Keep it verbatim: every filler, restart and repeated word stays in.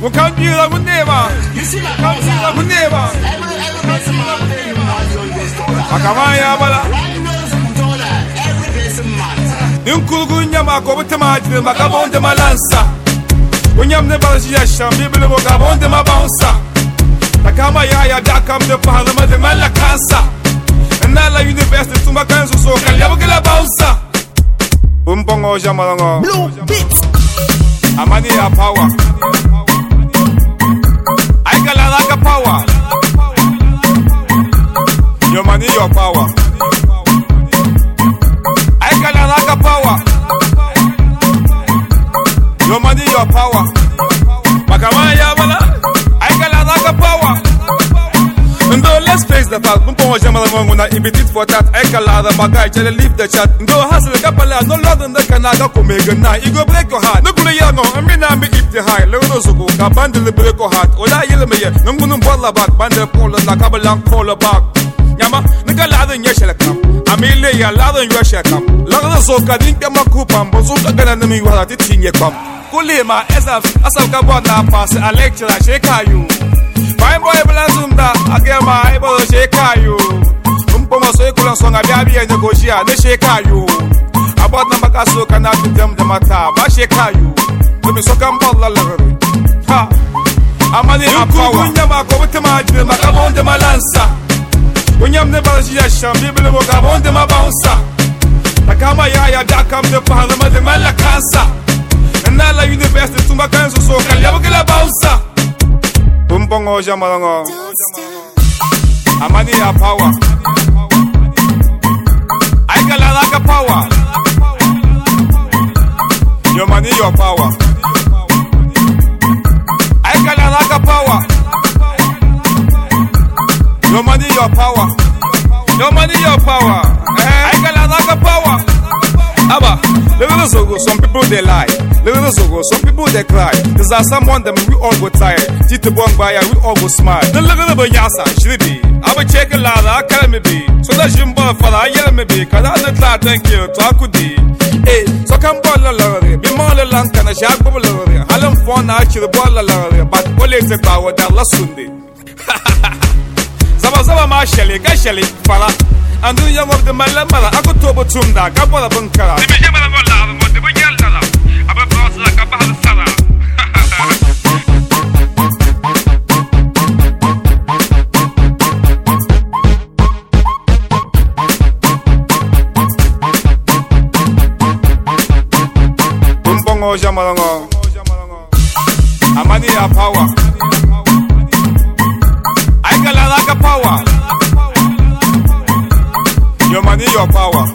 We can't deal with neighbor. You see my Can't deal with neighbor. Every every person man. Akamaya bala. One knows dollar. Every person man. Ninkulugunya makobuta majine makabonde malansa. Unyamne balashia shambi bile bokabonde mabounsa. Takama ya dakam de parlement de mal la cancer. Nala university tumba kanzo so kalabugila bounsa. Umbongo jamalongo. Blue Beats. Amani ya power. I got a lot of power. Your money, your power. I got a lot of power. Your money, your power. Makamaya bala. I got a lot of power. And though let's face the fact, Mumpo Jamalong when I imitate for that, I can lather my guy, tell leave the chat. And though hustle a capella, no lot than the Canada Comega night. You go break your heart. No good, I mean, I'm if the high, Leonos go, Kabandle break your heart. Or I yell me, no moon bottle back, Banda Polo, la Kabalang Polo back. Yama, Nika lather in Yashalakam. Amelia, lather in Yashakam. Lather Zoka, Dinka Kupam, Bozuka Ganami, while I did in your pump. Kulima, as I've Kabana pass, a lecture, I shake you. My boy Blanzunda, I get my able to shake you. Umpoma Sokulan song, I be a negotia, they shake you. About Namakaso cannot be them the matter, but shake you. Let me so come ball ha. Amani Power, Yamako with the margin, Macabon de Malansa. When you never see a sham, people will have on them a bouncer. Takama Yaya, Dakam, the Parliament, the Malacansa. And Nala University to Macanso, so can you get a bouncer? Bumbongo Jamalongo. Amani ya power. I got a lot of power. Your money, your power. I got a lot of power. Your money, your power. Your money, your power. I got a lot of power. Abba, some people they lie. Some people they cry. Cause as someone them we all go tired. Tito Bong Baya, we all go smile. The little bit yasa, should be. I will check a lot, I can't me be. So that Jimbo for I yell me be. Cause I'm not glad, thank you, talk with thee. Hey, so come ball a lorry. Be more a long can a sharp bubble lorry. Hallam phone actually ball a lorry. But always a power that last Sunday. Zabazaba Marshally, Gashally, Fala. And do young of the Malamala, I could tobo Tunda, Kapola Bunkara. The Bijamala, the Bujala, about Boss like a Bahal Sala. Bumbongo Jamalongo. Amani ya power. I got a lot of power. Your money, your power.